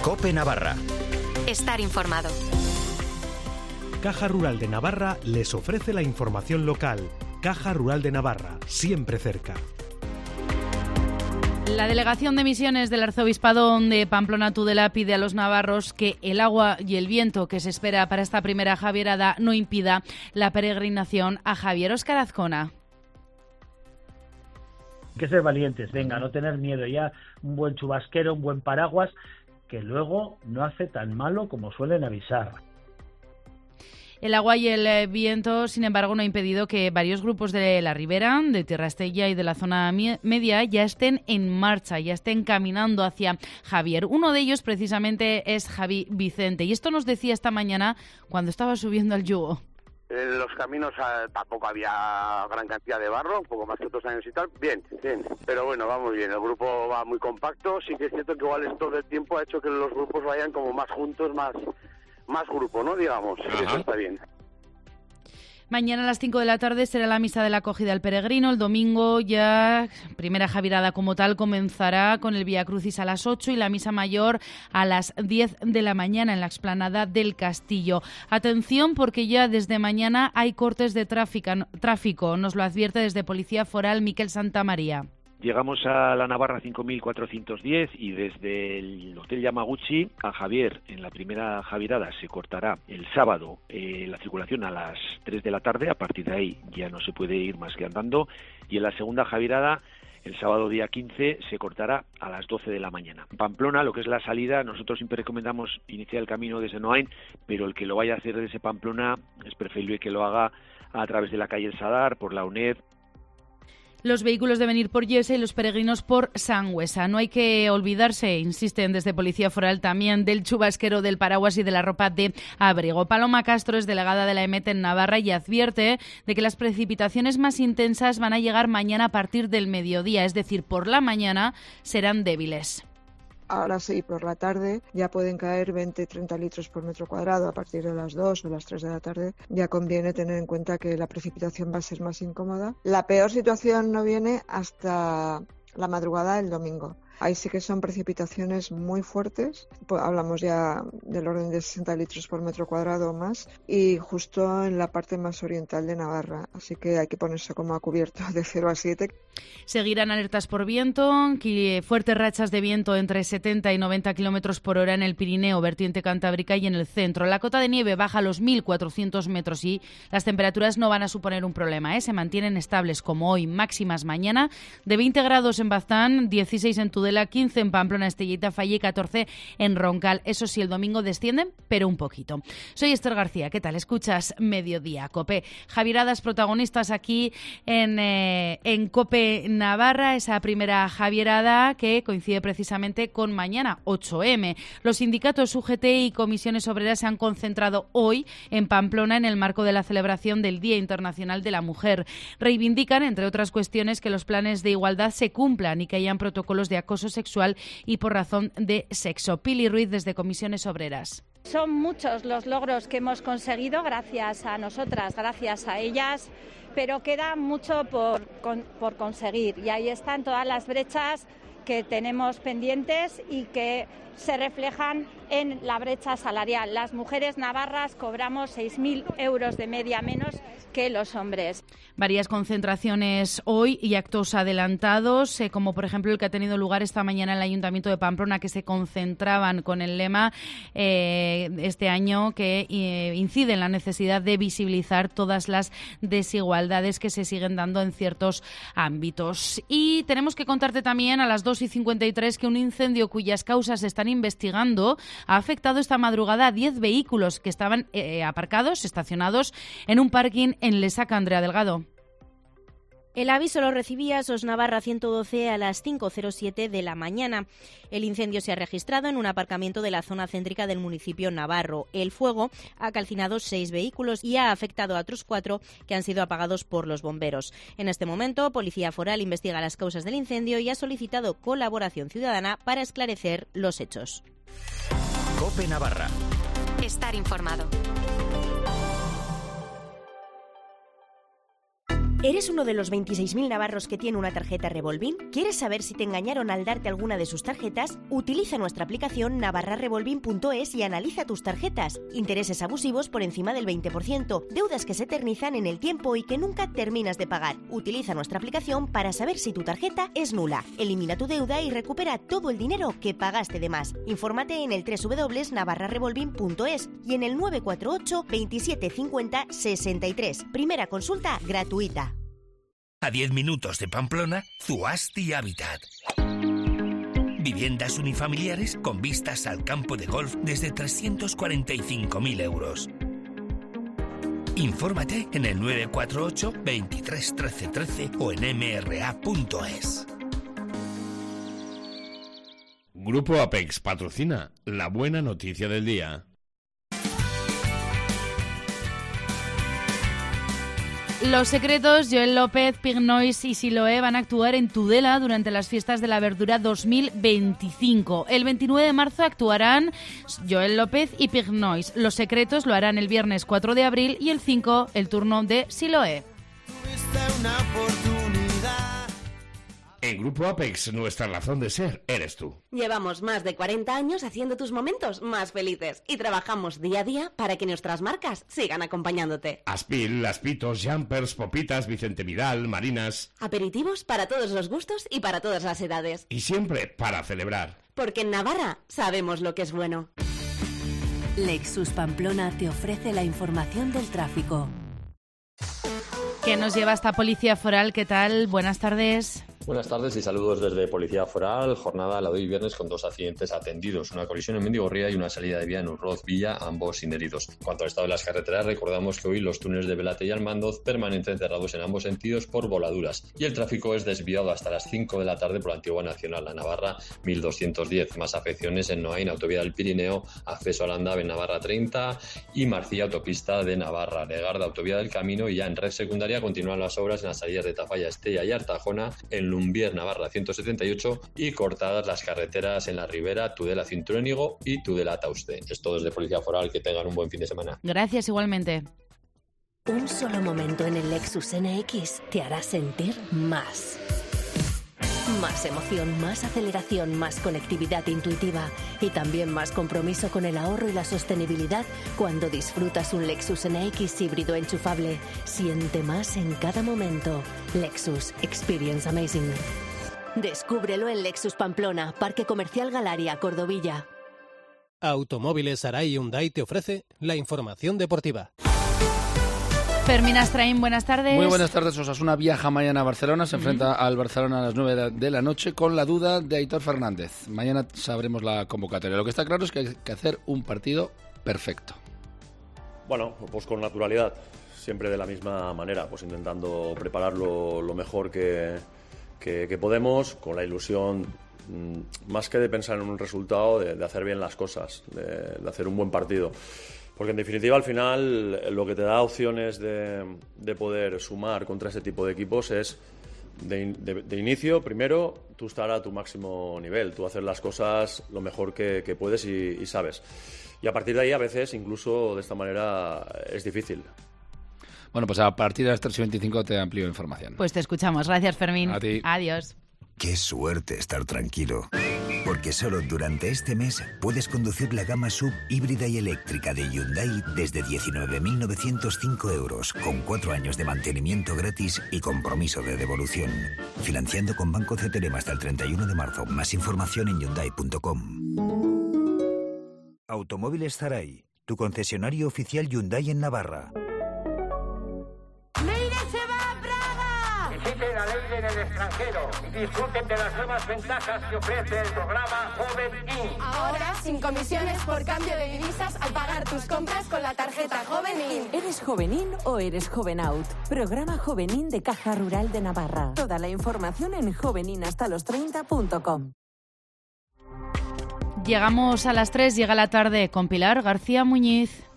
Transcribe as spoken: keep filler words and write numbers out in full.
COPE Navarra. Estar informado. Caja Rural de Navarra les ofrece la información local. Caja Rural de Navarra, siempre cerca. La Delegación de Misiones del Arzobispado de Pamplona Tudela pide a los navarros que el agua y el viento que se espera para esta primera Javierada no impida la peregrinación a Javier. Óscar Azcona. Hay que ser valientes, venga, no tener miedo, ya un buen chubasquero, un buen paraguas, que luego no hace tan malo como suelen avisar. El agua y el viento, sin embargo, no ha impedido que varios grupos de la Ribera, de Tierra Estella y de la zona media ya estén en marcha, ya estén caminando hacia Javier. Uno de ellos, precisamente, es Javi Vicente. Y esto nos decía esta mañana cuando estaba subiendo al yugo. En los caminos uh, tampoco había gran cantidad de barro, un poco más que otros años y tal. Bien, bien. Pero bueno, va muy bien. El grupo va muy compacto. Sí que es cierto que igual esto del tiempo ha hecho que los grupos vayan como más juntos, más... más grupo, ¿no? Digamos, Ajá. Eso está bien. Mañana a las cinco de la tarde será la misa de la acogida al peregrino. El domingo ya, primera Javierada como tal, comenzará con el Vía Crucis a las ocho y la misa mayor a las diez de la mañana en la explanada del Castillo. Atención porque ya desde mañana hay cortes de tráfico, tráfico. Nos lo advierte desde Policía Foral Miquel Santamaría. Llegamos a la Navarra cinco mil cuatrocientos diez y desde el Hotel Yamaguchi a Javier, en la primera Javierada, se cortará el sábado eh, la circulación a las tres de la tarde. A partir de ahí ya no se puede ir más que andando. Y en la segunda Javierada, el sábado día quince, se cortará a las doce de la mañana. En Pamplona, lo que es la salida, nosotros siempre recomendamos iniciar el camino desde Noain, pero el que lo vaya a hacer desde Pamplona es preferible que lo haga a través de la calle El Sadar, por la UNED. Los vehículos deben ir por Yesa y los peregrinos por Sangüesa. No hay que olvidarse, insisten desde Policía Foral, también del chubasquero, del paraguas y de la ropa de abrigo. Paloma Castro es delegada de la E M E T en Navarra y advierte de que las precipitaciones más intensas van a llegar mañana a partir del mediodía, es decir, por la mañana serán débiles. Ahora sí, por la tarde ya pueden caer veinte a treinta litros por metro cuadrado. A partir de las dos o las tres de la tarde ya conviene tener en cuenta que la precipitación va a ser más incómoda. La peor situación no viene hasta la madrugada del domingo. Ahí sí que son precipitaciones muy fuertes, pues hablamos ya del orden de sesenta litros por metro cuadrado o más, y justo en la parte más oriental de Navarra, así que hay que ponerse como a cubierto de cero a siete. Seguirán alertas por viento, fuertes rachas de viento entre setenta y noventa kilómetros por hora en el Pirineo, vertiente cantábrica y en el centro. La cota de nieve baja a los mil cuatrocientos metros y las temperaturas no van a suponer un problema, ¿eh? Se mantienen estables como hoy, máximas mañana de veinte grados en Baztán, dieciséis en Tudela, quince en Pamplona, Estellita, Falle y catorce en Roncal. Eso sí, el domingo descienden, pero un poquito. Soy Esther García, ¿qué tal? Escuchas Mediodía COPE. Javieradas protagonistas aquí en, eh, en COPE Navarra, esa primera Javierada que coincide precisamente con mañana, ocho eme. Los sindicatos U G T y comisiones obreras se han concentrado hoy en Pamplona en el marco de la celebración del Día Internacional de la Mujer. Reivindican, entre otras cuestiones, que los planes de igualdad se cumplan y que hayan protocolos de acoso sexual y por razón de sexo. Pili Ruiz desde Comisiones Obreras. Son muchos los logros que hemos conseguido gracias a nosotras, gracias a ellas, pero queda mucho por, con, por conseguir y ahí están todas las brechas que tenemos pendientes y que se reflejan en la brecha salarial. Las mujeres navarras cobramos seis mil euros de media menos que los hombres. Varias concentraciones hoy y actos adelantados, eh, como por ejemplo el que ha tenido lugar esta mañana en el Ayuntamiento de Pamplona, que se concentraban con el lema eh, este año que eh, incide en la necesidad de visibilizar todas las desigualdades que se siguen dando en ciertos ámbitos. Y tenemos que contarte también a las dos y cincuenta y tres que un incendio cuyas causas se están investigando ha afectado esta madrugada a diez vehículos que estaban eh, aparcados, estacionados en un parking en Lesaca. Andrea Delgado. El aviso lo recibía SOS Navarra ciento doce a las cinco cero siete de la mañana. El incendio se ha registrado en un aparcamiento de la zona céntrica del municipio navarro. El fuego ha calcinado seis vehículos y ha afectado a otros cuatro que han sido apagados por los bomberos. En este momento, Policía Foral investiga las causas del incendio y ha solicitado colaboración ciudadana para esclarecer los hechos. COPE Navarra. Estar informado. ¿Eres uno de los veintiséis mil navarros que tiene una tarjeta Revolving? ¿Quieres saber si te engañaron al darte alguna de sus tarjetas? Utiliza nuestra aplicación navarra revolving punto es y analiza tus tarjetas. Intereses abusivos por encima del veinte por ciento, deudas que se eternizan en el tiempo y que nunca terminas de pagar. Utiliza nuestra aplicación para saber si tu tarjeta es nula. Elimina tu deuda y recupera todo el dinero que pagaste de más. Infórmate en el doble u doble u doble u punto navarra revolving punto es y en el nueve cuatro ocho, veintisiete cincuenta, sesenta y tres. Primera consulta gratuita. A diez minutos de Pamplona, Zuasti Habitat. Viviendas unifamiliares con vistas al campo de golf desde trescientos cuarenta y cinco mil euros. Infórmate en el nueve cuatro ocho, veintitrés, trece, trece o en eme erre a punto es. Grupo Apex patrocina la buena noticia del día. Los Secretos, Joel López, Pig Noise y Siloé van a actuar en Tudela durante las Fiestas de la Verdura dos mil veinticinco. El veintinueve de marzo actuarán Joel López y Pig Noise. Los Secretos lo harán el viernes cuatro de abril y el cinco el turno de Siloé. En Grupo Apex, nuestra razón de ser eres tú. Llevamos más de cuarenta años haciendo tus momentos más felices y trabajamos día a día para que nuestras marcas sigan acompañándote. Aspil, Aspitos, Jumpers, Popitas, Vicente Vidal, Marinas. Aperitivos para todos los gustos y para todas las edades. Y siempre para celebrar. Porque en Navarra sabemos lo que es bueno. Lexus Pamplona te ofrece la información del tráfico. ¿Qué nos lleva esta Policía Foral? ¿Qué tal? Buenas tardes. Buenas tardes y saludos desde Policía Foral. Jornada la de hoy viernes con dos accidentes atendidos. Una colisión en Mendigorría y una salida de vía en Urroz Villa, ambos sin heridos. En cuanto al estado de las carreteras, recordamos que hoy los túneles de Velate y Almandoz permanecen cerrados en ambos sentidos por voladuras. Y el tráfico es desviado hasta las cinco de la tarde por la antigua Nacional La Navarra mil doscientos diez. Más afecciones en Noain, Autovía del Pirineo, acceso a Landave en Navarra treinta y Marcilla, Autopista de Navarra, Legarda, Autovía del Camino. Y ya en red secundaria continúan las obras en las salidas de Tafalla, Estella y Artajona, en Lumbier, Navarra ciento setenta y ocho y cortadas las carreteras en la Ribera, Tudela Cinturónigo y Tudela Tauste. Es todo desde Policía Foral. Que tengan un buen fin de semana. Gracias, igualmente. Un solo momento en el Lexus N X te hará sentir más. Más emoción, más aceleración, más conectividad intuitiva y también más compromiso con el ahorro y la sostenibilidad cuando disfrutas un Lexus N X híbrido enchufable. Siente más en cada momento. Lexus Experience Amazing. Descúbrelo en Lexus Pamplona, Parque Comercial Galaria, Cordovilla. Automóviles Arai Hyundai te ofrece la información deportiva. Fermín Astraín, buenas tardes. Muy buenas tardes. Osasuna viaja mañana a Barcelona, se enfrenta uh-huh. al Barcelona a las nueve de la noche con la duda de Aitor Fernández. Mañana sabremos la convocatoria. Lo que está claro es que hay que hacer un partido perfecto. Bueno, pues con naturalidad, siempre de la misma manera, pues intentando prepararlo lo mejor que, que, que podemos, con la ilusión, más que de pensar en un resultado, de, de hacer bien las cosas, de, de hacer un buen partido. Porque en definitiva al final lo que te da opciones de, de poder sumar contra ese tipo de equipos es de, de, de inicio, primero, tú estar a tu máximo nivel, tú hacer las cosas lo mejor que, que puedes y, y sabes. Y a partir de ahí a veces incluso de esta manera es difícil. Bueno, pues a partir de las tres y veinticinco te amplío información. Pues te escuchamos. Gracias, Fermín. A ti. Adiós. Qué suerte estar tranquilo, porque solo durante este mes puedes conducir la gama sub híbrida y eléctrica de Hyundai desde diecinueve mil novecientos cinco euros, con cuatro años de mantenimiento gratis y compromiso de devolución. Financiando con Banco C T R M hasta el treinta y uno de marzo. Más información en hyundai punto com. Automóviles Arai, tu concesionario oficial Hyundai en Navarra. Visiten a Leire en el extranjero y disfruten de las nuevas ventajas que ofrece el programa Joven In. Ahora, sin comisiones por cambio de divisas al pagar tus compras con la tarjeta Joven In. ¿Eres Joven In o eres Joven Out? Programa Joven In de Caja Rural de Navarra. Toda la información en jovenin hasta los treinta punto com. Llegamos a las tres, llega la tarde con Pilar García Muñiz.